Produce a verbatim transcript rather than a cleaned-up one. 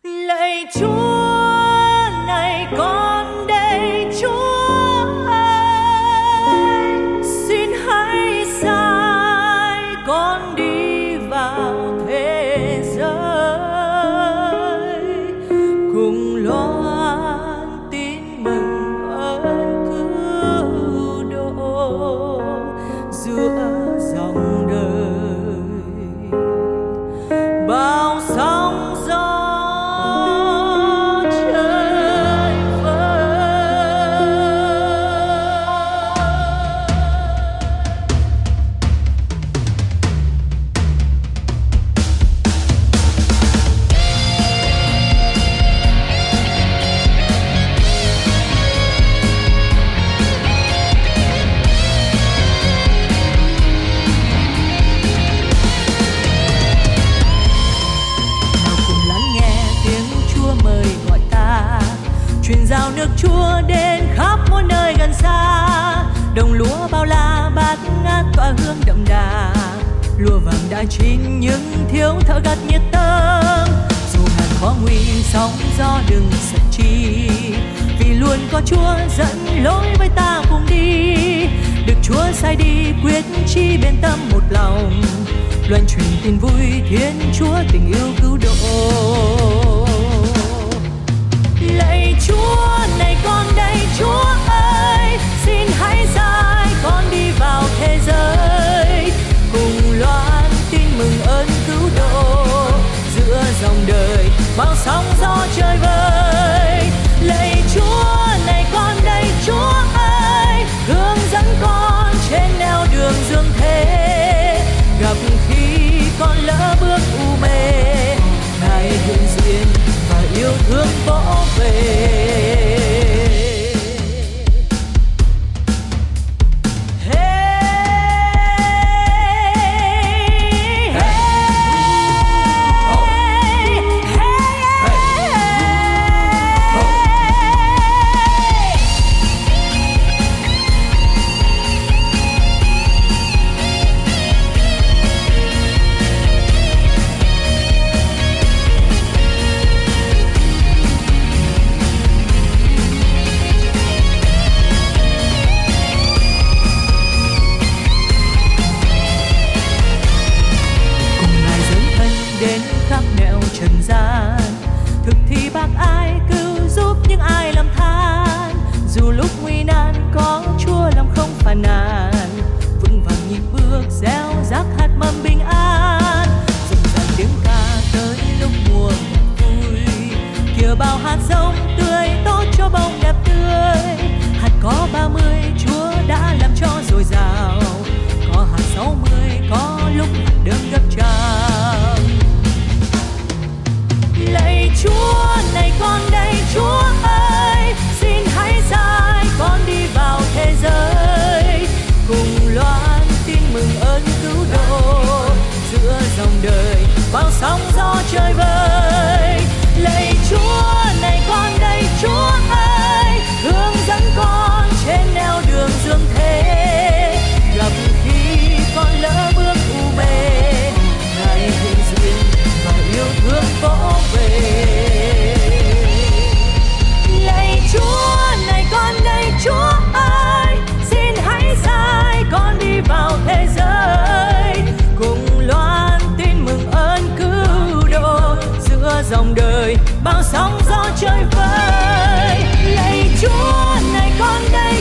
Lạy Chúa, này con đây Chúa ơi, xin hãy sai con đi vào thế giới, cùng loan tin mừng ơn cứu độ giữa dòng đời. Bao sóng gió truyền giao nước Chúa đến khắp mỗi nơi gần xa. Đồng lúa bao la bát ngát tỏa hương đậm đà, lúa vàng đã chín nhưng thiếu thợ gặt nhiệt tâm. Dù ngàn khó nguy sóng gió đừng sợ chi, vì luôn có Chúa dẫn lối với ta cùng đi. Được Chúa sai đi quyết chí bên tâm một lòng, loan truyền tin vui Thiên Chúa tình yêu cứu độ. Lạy Chúa, này con đây Chúa ơi, xin hãy sai con đi vào thế giới, cùng loan tin mừng ơn cứu độ giữa dòng đời bao sóng gió chơi vơi. Lạy Chúa, này con đây Chúa ơi, hướng dẫn con trên nẻo đường dương thế. Gặp khi con lỡ bước u mê, Ngài hiện diện và yêu thương vỗ về. Trần gian thực thi bác ai cứu giúp những ai lầm than. Dù lúc nguy nan có Chúa lòng không phàn nàn, vững vàng nhịp bước gieo rắc hạt mầm bình an. Rộn ràng tiếng ca tới lúc mùa vui, kìa bao hạt giống tươi tốt cho bông đẹp tươi. Hạt có ba mươi Chúa đã làm cho dồi dào, có hạt sáu mươi có lúc hạt đơn gấp trăm. Lạy Chúa, này con đây Chúa ơi, xin hãy sai con đi vào thế giới, cùng loan tin mừng ơn cứu độ giữa dòng đời bao sóng gió chơi vơi. Lạy Chúa, này con đây Chúa ơi, hướng dẫn con trên nẻo đường dương thế. Gặp khi con lỡ bước u mê, Ngài hiện diện và yêu thương vỗ về. Lạy Chúa, này con đây Chúa ơi, xin hãy sai con đi vào thế giới, cùng loan tin mừng ơn cứu độ giữa dòng đời bao sóng gió chơi vơi. Lạy Chúa, này con đây